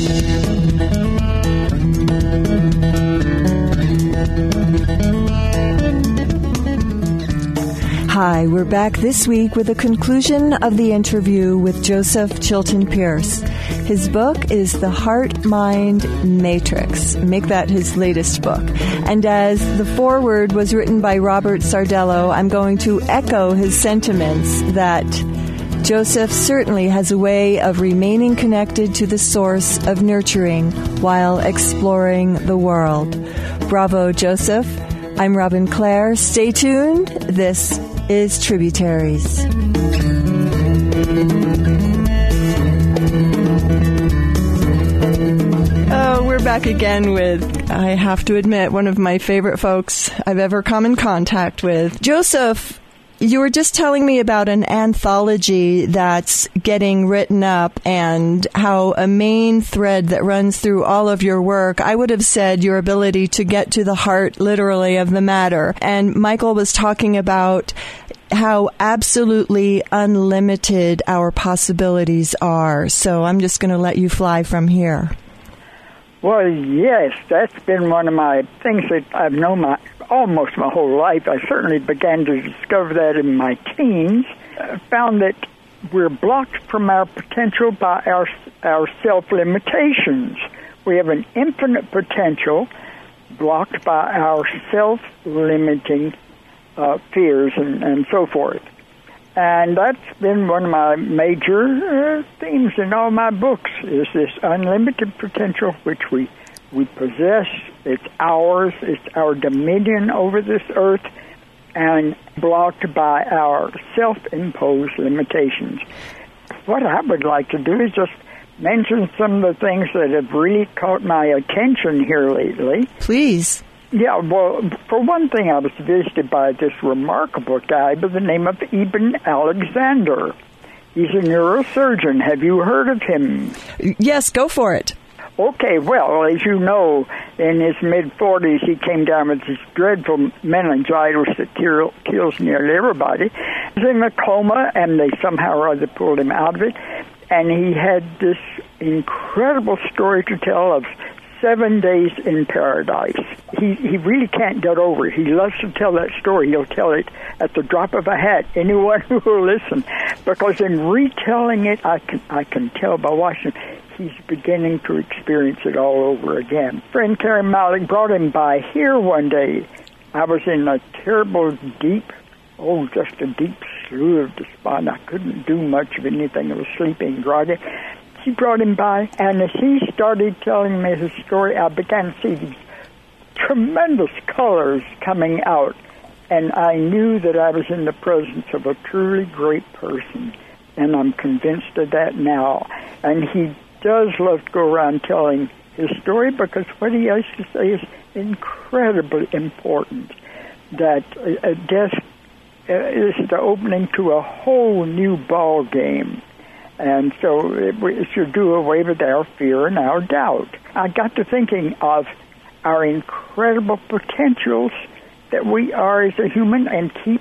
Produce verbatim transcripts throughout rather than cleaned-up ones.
Hi, we're back this week with a conclusion of the interview with Joseph Chilton Pearce. His book is The Heart-Mind Matrix. Make that his latest book. And as the foreword was written by Robert Sardello, I'm going to echo his sentiments that Joseph certainly has a way of remaining connected to the source of nurturing while exploring the world. Bravo, Joseph. I'm Robin Clare. Stay tuned. This is Tributaries. Oh, we're back again with, I have to admit, one of my favorite folks I've ever come in contact with. Joseph, you were just telling me about an anthology that's getting written up and how a main thread that runs through all of your work, I would have said your ability to get to the heart, literally, of the matter. And Michael was talking about how absolutely unlimited our possibilities are. So I'm just going to let you fly from here. Well, yes, that's been one of my things that I've known my almost my whole life. I certainly began to discover that in my teens. I found that we're blocked from our potential by our our self-limitations. We have an infinite potential blocked by our self-limiting uh, fears and, and so forth. And that's been one of my major uh, themes in all my books, is this unlimited potential which we we possess. It's ours. It's our dominion over this earth, and blocked by our self-imposed limitations. What I would like to do is just mention some of the things that have really caught my attention here lately. Please. Yeah, well, for one thing, I was visited by this remarkable guy by the name of Eben Alexander. He's a neurosurgeon. Have you heard of him? Yes, go for it. Okay, well, as you know, in his mid-forties, he came down with this dreadful meningitis that kill, kills nearly everybody. He was in a coma, and they somehow or other pulled him out of it. And he had this incredible story to tell of seven days in paradise. He he really can't get over it. He loves to tell that story. He'll tell it at the drop of a hat. Anyone who will listen, because in retelling it, I can I can tell by watching, he's beginning to experience it all over again. Friend Terry Malik brought him by here one day. I was in a terrible, deep, oh, just a deep slough of despond. I couldn't do much of anything. I was sleeping, groggy. He brought him by, and as he started telling me his story, I began to see these tremendous colors coming out, and I knew that I was in the presence of a truly great person, and I'm convinced of that now. And he does love to go around telling his story, because what he has to say is incredibly important, that uh, death uh, is the opening to a whole new ball game. And so it, it should do away with our fear and our doubt. I got to thinking of our incredible potentials that we are as a human, and keep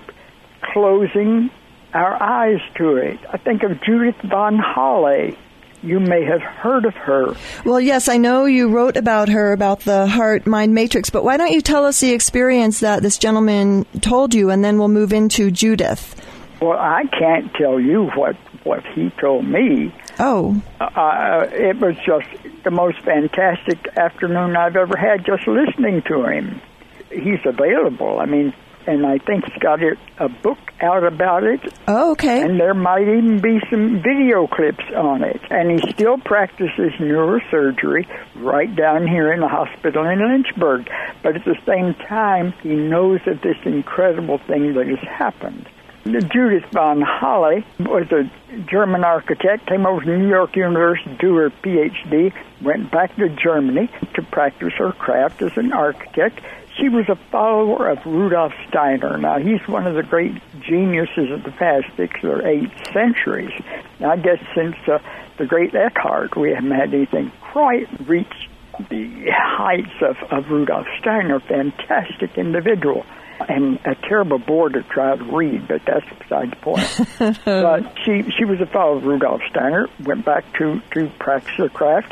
closing our eyes to it. I think of Judith Van Halle. You may have heard of her. Well, yes, I know you wrote about her, about the heart-mind matrix, but why don't you tell us the experience that this gentleman told you, and then we'll move into Judith. Well, I can't tell you what, what he told me. Oh. Uh, it was just the most fantastic afternoon I've ever had just listening to him. He's available. I mean, and I think he's got it, a book out about it. Oh, okay. And there might even be some video clips on it. And he still practices neurosurgery right down here in the hospital in Lynchburg. But at the same time, he knows of this incredible thing that has happened. Judith Van Halle was a German architect, came over to New York University to do her P H D, went back to Germany to practice her craft as an architect. She was a follower of Rudolf Steiner. Now, he's one of the great geniuses of the past six or eight centuries. Now, I guess since uh, the great Eckhart, we haven't had anything quite reach the heights of, of Rudolf Steiner. Fantastic individual. And a terrible bore to try to read, but that's beside the point. But she she was a follower of Rudolf Steiner, went back to, to practice her craft,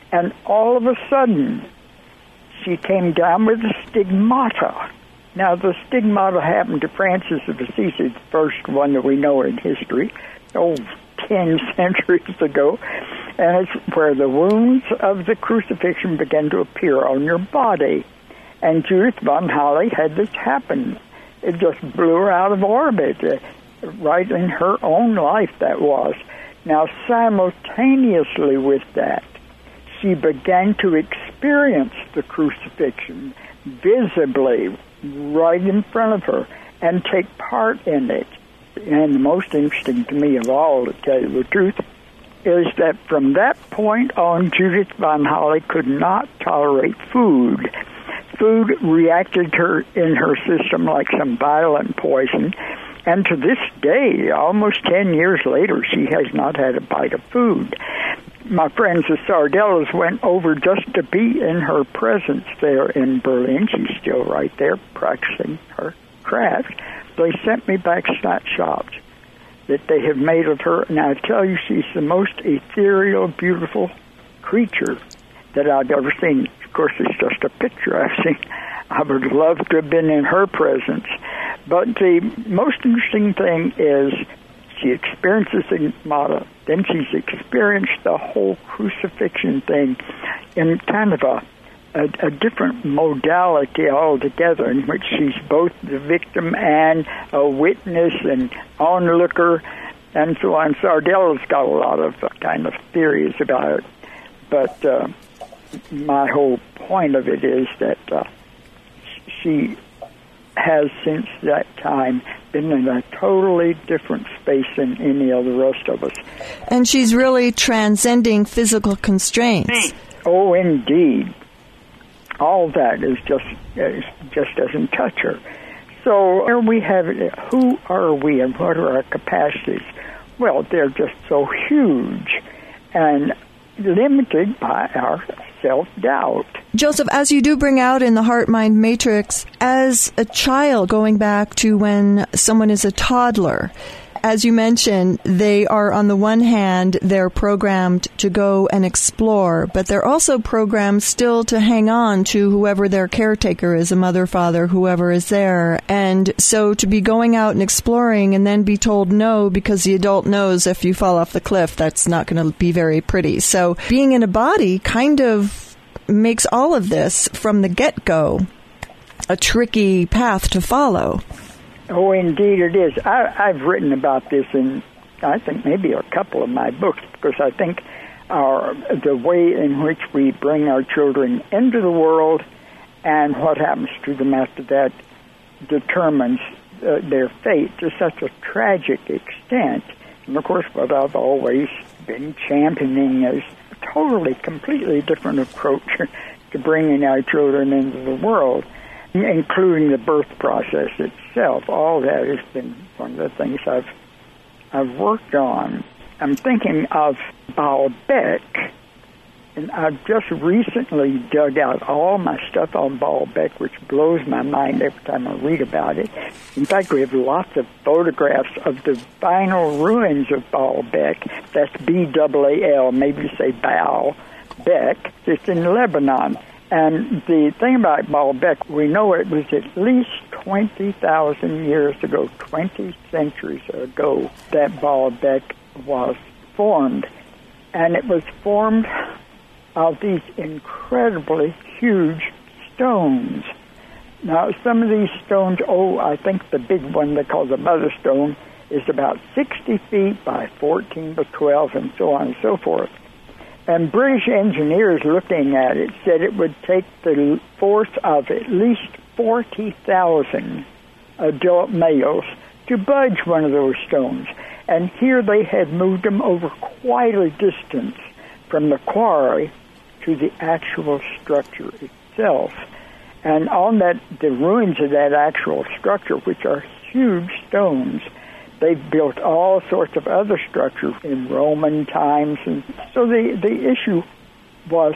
And all of a sudden, she came down with the stigmata. Now, the stigmata happened to Francis of Assisi, the first one that we know in history, oh, ten centuries ago. And it's where the wounds of the crucifixion began to appear on your body. And Judith Von Halley had this happen. It just blew her out of orbit, uh, right in her own life that was. Now, simultaneously with that, she began to experience the crucifixion visibly right in front of her and take part in it. And the most interesting to me of all, to tell you the truth, is that from that point on, Judith Von Halley could not tolerate food. Food reacted her in her system like some violent poison, and to this day, almost ten years later, she has not had a bite of food. My friends the Sardellas went over just to be in her presence there in Berlin. She's still right there practicing her craft. They sent me back snapshots that they have made of her, and I tell you, she's the most ethereal, beautiful creature that I've ever seen. Of course, it's just a picture I've seen. I would love to have been in her presence. But the most interesting thing is she experiences the stigmata, then she's experienced the whole crucifixion thing in kind of a, a, a different modality altogether, in which she's both the victim and a witness and onlooker and so on. Sardella's got a lot of uh, kind of theories about it. But uh, my whole point of it is that uh, she has since that time been in a totally different space than any of the rest of us. And she's really transcending physical constraints. Oh, indeed. All that is just is, just doesn't touch her. So here we have it. Who are we and what are our capacities? Well, they're just so huge and limited by our self-doubt. Joseph, as you do bring out in the Heart-Mind Matrix, as a child, going back to when someone is a toddler, as you mentioned, they are, on the one hand, they're programmed to go and explore, but they're also programmed still to hang on to whoever their caretaker is, a mother, father, whoever is there. And so to be going out and exploring and then be told no because the adult knows if you fall off the cliff, that's not going to be very pretty. So being in a body kind of makes all of this from the get-go a tricky path to follow. Oh, indeed it is. I, I've written about this in, I think, maybe a couple of my books, because I think our the way in which we bring our children into the world and what happens to them after that determines uh, their fate to such a tragic extent. And, of course, what I've always been championing is a totally, completely different approach to bringing our children into the world, including the birth process itself. All that has been one of the things I've I've worked on. I'm thinking of Baalbek, and I've just recently dug out all my stuff on Baalbek, which blows my mind every time I read about it. In fact, we have lots of photographs of the final ruins of Baalbek. That's B A A L, maybe you say Baalbek. It's in Lebanon. And the thing about Baalbek, we know it was at least twenty thousand years ago, twenty centuries ago, that Baalbek was formed. And it was formed of these incredibly huge stones. Now, some of these stones, oh, I think the big one they call the Mother Stone is about sixty feet by fourteen by twelve and so on and so forth. And British engineers looking at it said it would take the force of at least forty thousand adult males to budge one of those stones. And here they had moved them over quite a distance from the quarry to the actual structure itself. And on that, the ruins of that actual structure, which are huge stones, they've built all sorts of other structures in Roman times. And so the, the issue was,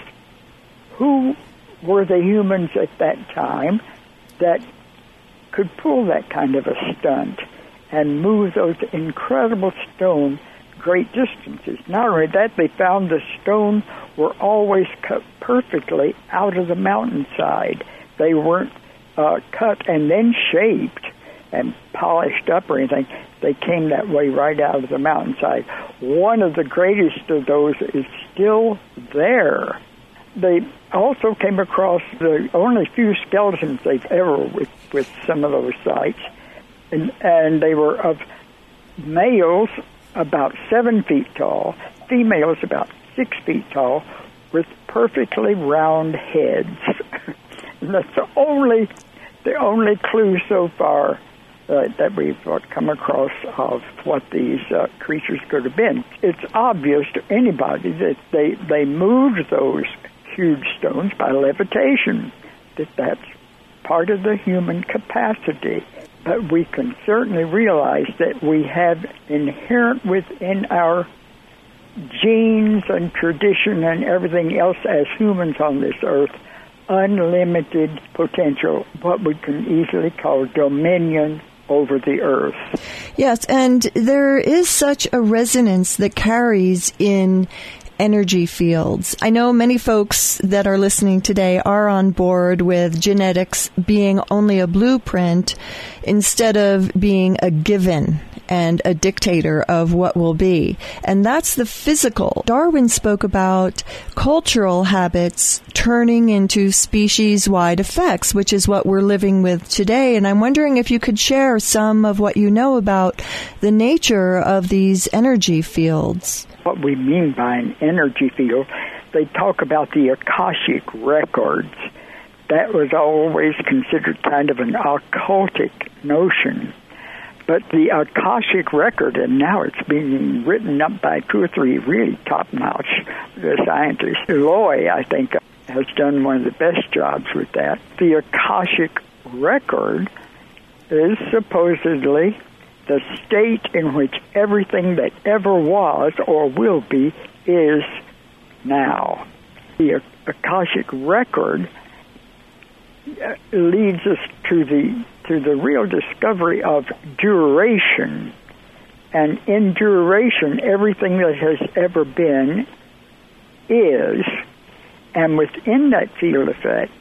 who were the humans at that time that could pull that kind of a stunt and move those incredible stones great distances. Not only that, they found the stone were always cut perfectly out of the mountainside. They weren't uh, cut and then shaped and polished up or anything. They came that way right out of the mountainside. One of the greatest of those is still there. They also came across the only few skeletons they've ever with, with some of those sites, and, and they were of males about seven feet tall, females about six feet tall, with perfectly round heads. And that's the only, the only clue so far uh, that we've come across of what these uh, creatures could have been. It's obvious to anybody that they, they moved those huge stones by levitation, that that's part of the human capacity. But we can certainly realize that we have inherent within our genes and tradition and everything else as humans on this earth unlimited potential, what we can easily call dominion over the earth. Yes, and there is such a resonance that carries in energy fields. I know many folks that are listening today are on board with genetics being only a blueprint instead of being a given and a dictator of what will be. And that's the physical. Darwin spoke about cultural habits turning into species-wide effects, which is what we're living with today. And I'm wondering if you could share some of what you know about the nature of these energy fields. What we mean by an energy field, they talk about the Akashic records. That was always considered kind of an occultic notion. But the Akashic record, and now it's being written up by two or three really top-notch scientists. Loy, I think, has done one of the best jobs with that. The Akashic record is supposedly the state in which everything that ever was or will be is now. The Akashic record leads us to the to the real discovery of duration. And in duration, everything that has ever been is, and within that field effect,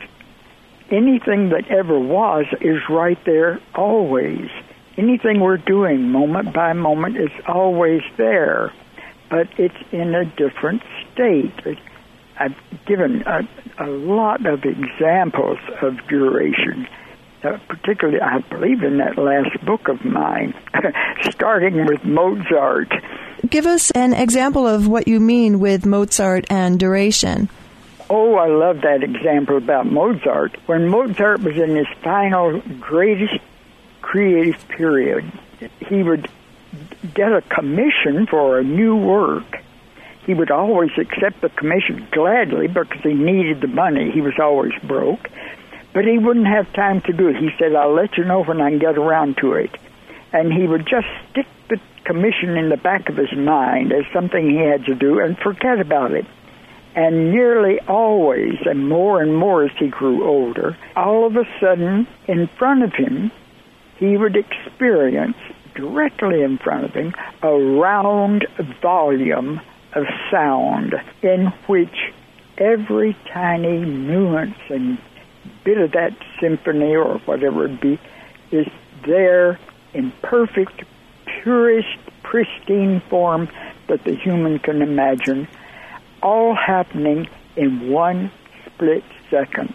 anything that ever was is right there always. Anything we're doing moment by moment is always there, but it's in a different state. I've given a, a lot of examples of duration, uh, particularly, I believe, in that last book of mine, starting with Mozart. Give us an example of what you mean with Mozart and duration. Oh, I love that example about Mozart. When Mozart was in his final, greatest creative period, he would get a commission for a new work. He would always accept the commission gladly because he needed the money. He was always broke. But he wouldn't have time to do it. He said, I'll let you know when I can get around to it. And he would just stick the commission in the back of his mind as something he had to do and forget about it. And nearly always, and more and more as he grew older, all of a sudden, in front of him, he would experience, directly in front of him, a round volume of sound in which every tiny nuance and bit of that symphony or whatever it be is there in perfect, purest, pristine form that the human can imagine, all happening in one split second.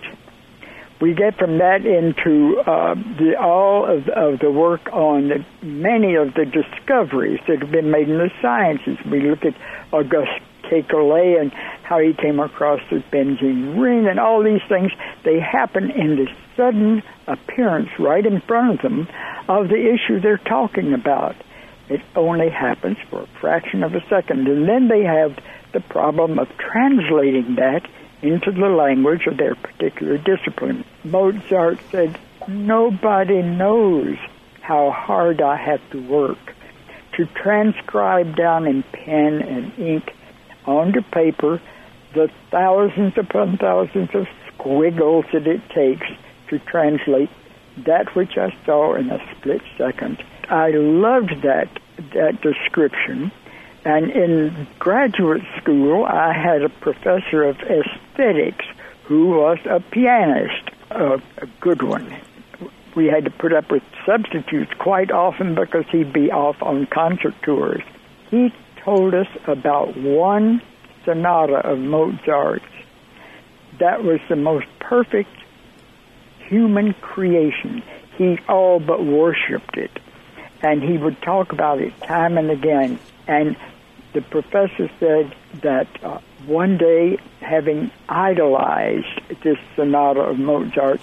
We get from that into uh, the, all of, of the work on the, many of the discoveries that have been made in the sciences. We look at Auguste Kekulé and how he came across the benzene ring and all these things. They happen in the sudden appearance right in front of them of the issue they're talking about. It only happens for a fraction of a second. And then they have the problem of translating that into the language of their particular discipline. Mozart said, nobody knows how hard I have to work to transcribe down in pen and ink onto paper the thousands upon thousands of squiggles that it takes to translate that which I saw in a split second. I loved that that description And in graduate school, I had a professor of aesthetics who was a pianist, a, a good one. We had to put up with substitutes quite often because he'd be off on concert tours. He told us about one sonata of Mozart's that was the most perfect human creation. He all but worshipped it. And he would talk about it time and again. And the professor said that uh, one day, having idolized this sonata of Mozart's,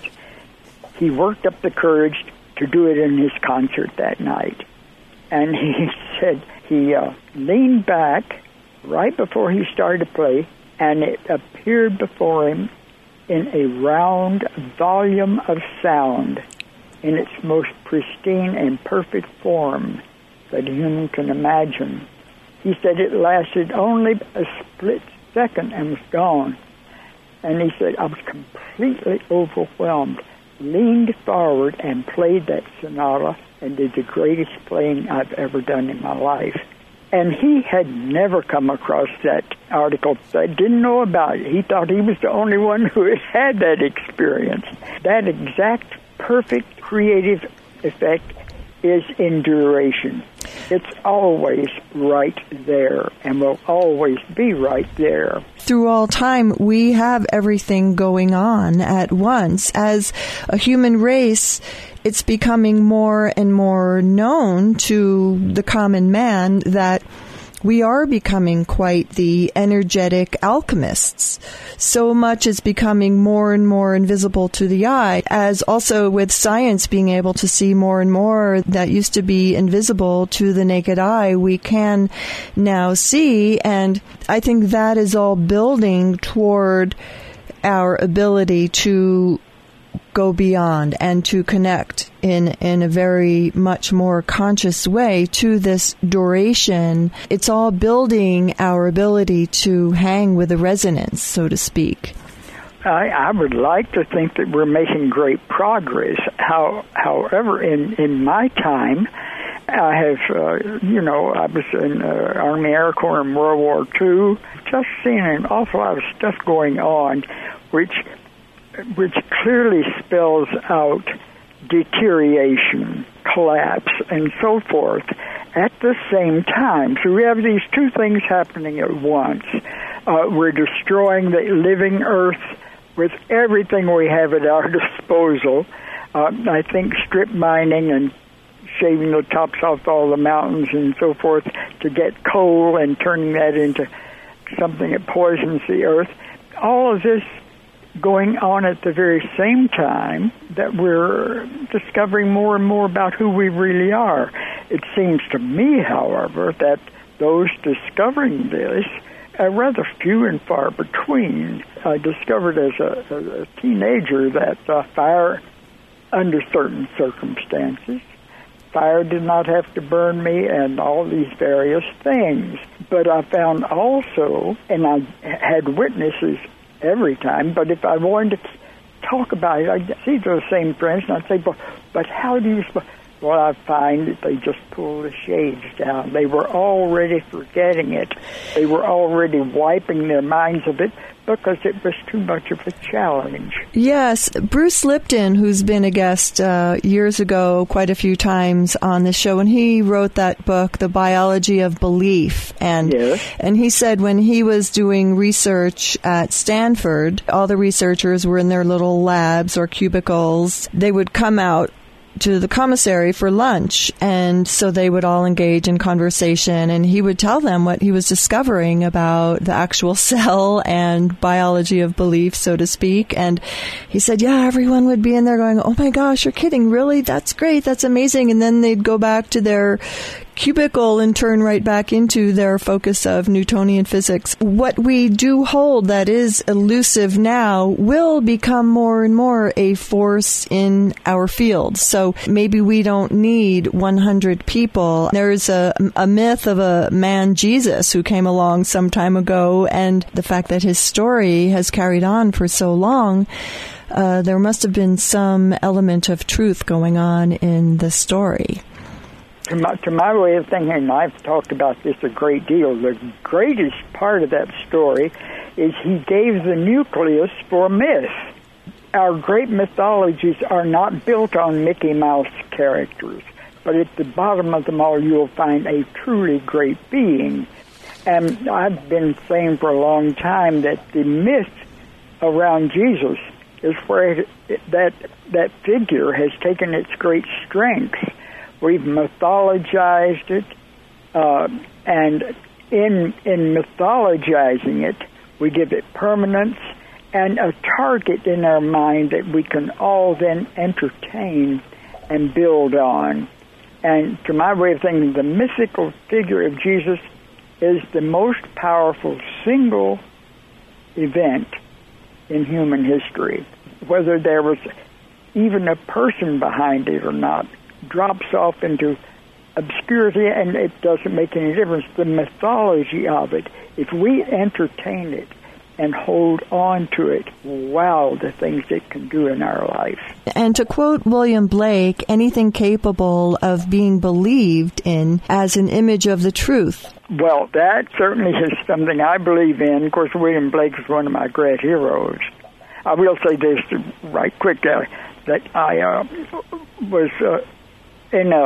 he worked up the courage to do it in his concert that night. And he said he uh, leaned back right before he started to play, and it appeared before him in a round volume of sound in its most pristine and perfect form that a human can imagine. He said it lasted only a split second and was gone. And he said, I was completely overwhelmed, leaned forward and played that sonata and did the greatest playing I've ever done in my life. And he had never come across that article. I didn't know about it. He thought he was the only one who had had that experience. That exact perfect creative effect is in duration. It's always right there and will always be right there. Through all time, we have everything going on at once. As a human race, it's becoming more and more known to the common man that we are becoming quite the energetic alchemists. So much is becoming more and more invisible to the eye, as also with science being able to see more and more that used to be invisible to the naked eye, we can now see. And I think that is all building toward our ability to go beyond and to connect in in a very much more conscious way to this duration. It's all building our ability to hang with the resonance, so to speak. I, I would like to think that we're making great progress. How, however, in, in my time, I have, uh, you know, I was in uh, Army Air Corps in World War Two, just seeing an awful lot of stuff going on, which which clearly spells out deterioration, collapse, and so forth at the same time. So we have these two things happening at once. Uh, we're destroying the living earth with everything we have at our disposal. Uh, I think strip mining and shaving the tops off all the mountains and so forth to get coal and turning that into something that poisons the earth. All of this going on at the very same time that we're discovering more and more about who we really are. It seems to me, however, that those discovering this are rather few and far between. I discovered as a, a teenager that uh, fire, under certain circumstances, fire did not have to burn me and all these various things. But I found also, and I had witnesses every time, but if I wanted to talk about it, I'd see those same friends, and I'd say, but, but how do you... Sp-? Well, I find that they just pull the shades down. They were already forgetting it. They were already wiping their minds of it because it was too much of a challenge. Yes, Bruce Lipton, who's been a guest uh, years ago quite a few times on the show, and he wrote that book, The Biology of Belief. And, yes. and he said when he was doing research at Stanford, all the researchers were in their little labs or cubicles. They would come out to the commissary for lunch, and so they would all engage in conversation, and he would tell them what he was discovering about the actual cell and biology of belief, so to speak. And he said, yeah, everyone would be in there going, oh my gosh, you're kidding, really? That's great, that's amazing. And then they'd go back to their cubicle and turn right back into their focus of Newtonian physics. What we do hold that is elusive now will become more and more a force in our field. So maybe we don't need one hundred people. There's a, a myth of a man, Jesus, who came along some time ago, and the fact that his story has carried on for so long, uh, there must have been some element of truth going on in the story. To my, to my way of thinking, and I've talked about this a great deal, the greatest part of that story is he gave the nucleus for myth. Our great mythologies are not built on Mickey Mouse characters, but at the bottom of them all you'll find a truly great being. And I've been saying for a long time that the myth around Jesus is where it, that that figure has taken its great strength. We've mythologized it, uh, and in in mythologizing it, we give it permanence and a target in our mind that we can all then entertain and build on. And to my way of thinking, the mythical figure of Jesus is the most powerful single event in human history. Whether there was even a person behind it or not drops off into obscurity, and it doesn't make any difference. The mythology of it, if we entertain it and hold on to it, wow, the things it can do in our life. And to quote William Blake, anything capable of being believed in as an image of the truth. Well, that certainly is something I believe in. Of course, William Blake is one of my great heroes. I will say this right quick, uh, that I uh, was uh, in a,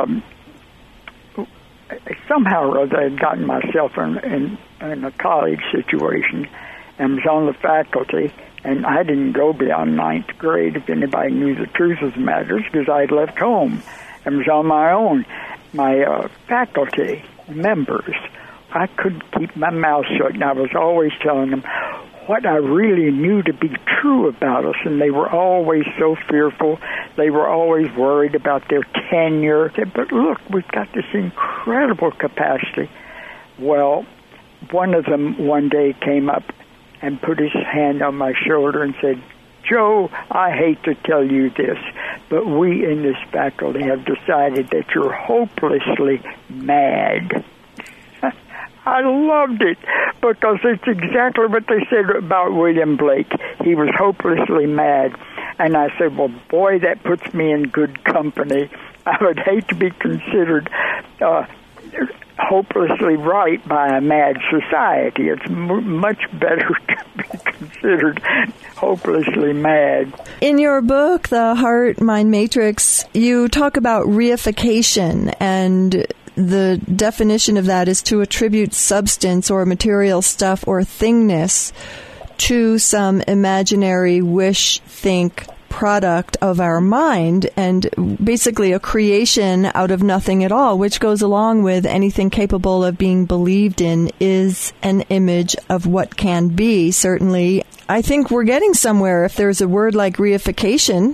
somehow or other I had gotten myself in, in, in a college situation and was on the faculty, and I didn't go beyond ninth grade, if anybody knew the truth of the matter, because I had left home and was on my own. My uh, faculty members, I couldn't keep my mouth shut, and I was always telling them what I really knew to be true about us, and they were always so fearful. They were always worried about their tenure. But look, we've got this incredible capacity. Well, one of them one day came up and put his hand on my shoulder and said, "Joe, I hate to tell you this, but we in this faculty have decided that you're hopelessly mad." I loved it because it's exactly what they said about William Blake. He was hopelessly mad. And I said, well, boy, that puts me in good company. I would hate to be considered uh, hopelessly right by a mad society. It's m- much better to be considered hopelessly mad. In your book, The Heart Mind Matrix, you talk about reification, and the definition of that is to attribute substance or material stuff or thingness to some imaginary wish, think, product of our mind, and basically a creation out of nothing at all, which goes along with anything capable of being believed in is an image of what can be. Certainly, I think we're getting somewhere if there's a word like reification.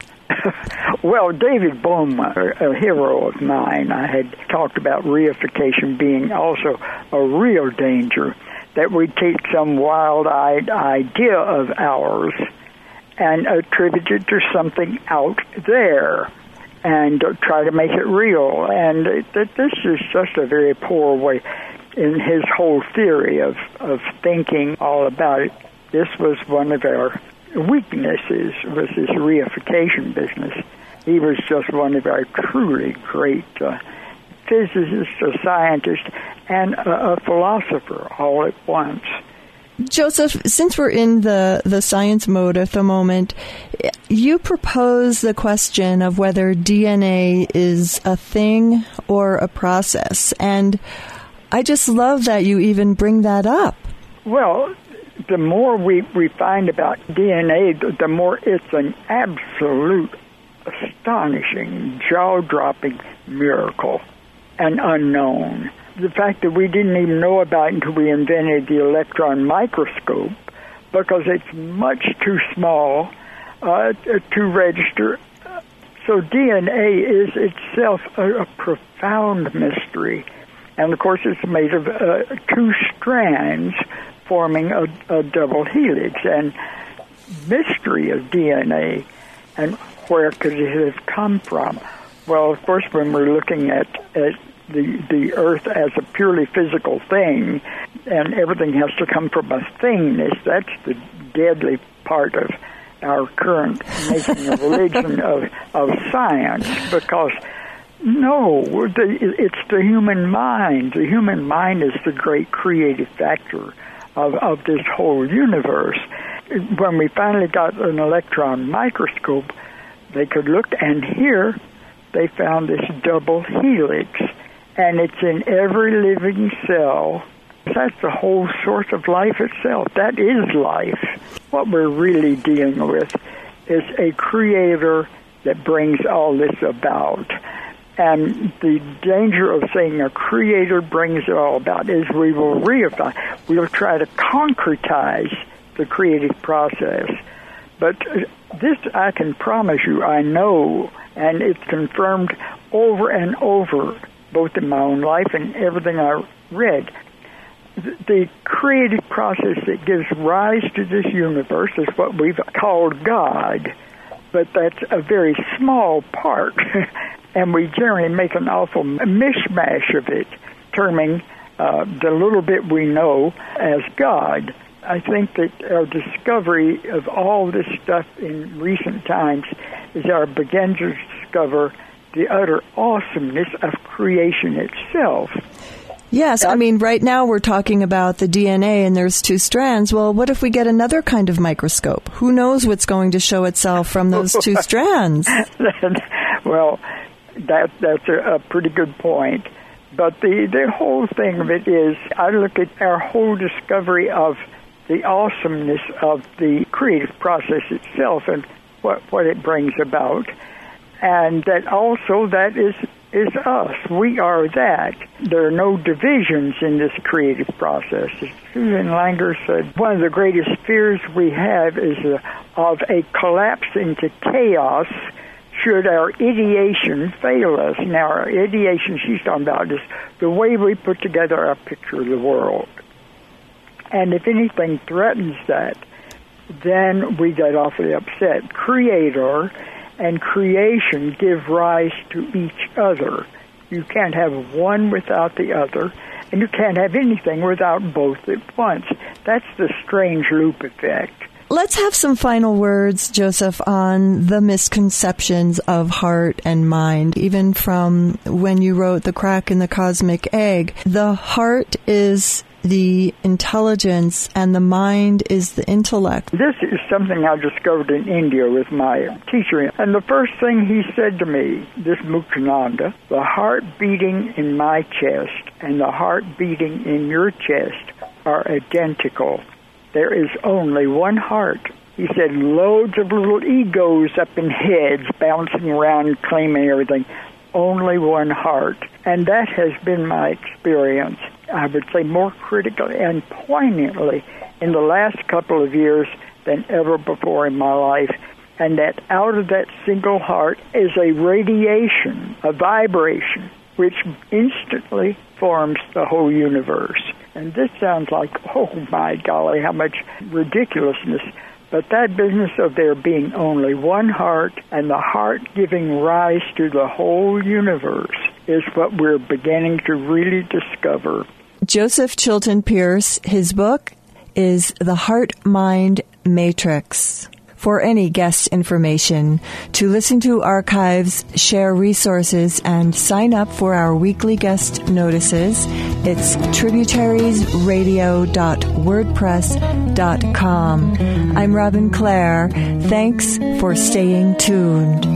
Well, David Bohm, a hero of mine, I had talked about reification being also a real danger, that we take some wild-eyed idea of ours and attribute it to something out there and try to make it real. And this is just a very poor way in his whole theory of, of thinking all about it. This was one of our weaknesses, was this reification business. He was just one of our truly great uh, physicists, a scientist, and a, a philosopher all at once. Joseph, since we're in the, the science mode at the moment, you propose the question of whether D N A is a thing or a process. And I just love that you even bring that up. Well, the more we, we find about D N A, the more it's an absolute, astonishing, jaw-dropping miracle, an unknown. The fact that we didn't even know about it until we invented the electron microscope, because it's much too small uh, to register. So D N A is itself a, a profound mystery. And, of course, it's made of uh, two strands forming a, a double helix. And mystery of D N A, and where could it have come from? Well, of course, when we're looking at, at the the Earth as a purely physical thing, and everything has to come from a thingness, that's the deadly part of our current making a religion of, of science, because No, the, it's the human mind. The human mind is the great creative factor of, of this whole universe. When we finally got an electron microscope, they could look, and here they found this double helix, and it's in every living cell. That's the whole source of life itself. That is life. What we're really dealing with is a creator that brings all this about. And the danger of saying a creator brings it all about is we will reify, we'll try to concretize the creative process. But this I can promise you, I know, and it's confirmed over and over, both in my own life and everything I read. The creative process that gives rise to this universe is what we've called God, but that's a very small part, and we generally make an awful mishmash of it, terming uh, the little bit we know as God. I think that our discovery of all this stuff in recent times is our begin to discover the utter awesomeness of creation itself. Yes, I mean, right now we're talking about the D N A and there's two strands. Well, what if we get another kind of microscope? Who knows what's going to show itself from those two strands? Well, that, that's a, a pretty good point. But the, the whole thing of it is, I look at our whole discovery of the awesomeness of the creative process itself and what, what it brings about. And that also that is is us. We are that. There are no divisions in this creative process. Susan Langer said, one of the greatest fears we have is a, of a collapse into chaos should our ideation fail us. Now, our ideation she's talking about is the way we put together our picture of the world. And if anything threatens that, then we get awfully upset. Creator and creation give rise to each other. You can't have one without the other, and you can't have anything without both at once. That's the strange loop effect. Let's have some final words, Joseph, on the misconceptions of heart and mind, even from when you wrote The Crack in the Cosmic Egg. The heart is the intelligence and the mind is the intellect. This is something I discovered in India with my teacher. And the first thing he said to me, this Muktananda, the heart beating in my chest and the heart beating in your chest are identical. There is only one heart. He said, loads of little egos up in heads bouncing around claiming everything. Only one heart. And that has been my experience, I would say, more critically and poignantly in the last couple of years than ever before in my life. And that out of that single heart is a radiation, a vibration, which instantly forms the whole universe. And this sounds like, oh my golly, how much ridiculousness. But that business of there being only one heart and the heart giving rise to the whole universe is what we're beginning to really discover. Joseph Chilton Pearce, his book is The Heart-Mind Matrix. For any guest information, to listen to archives, share resources, and sign up for our weekly guest notices, it's tributaries radio dot wordpress dot com. I'm Robin Clare. Thanks for staying tuned.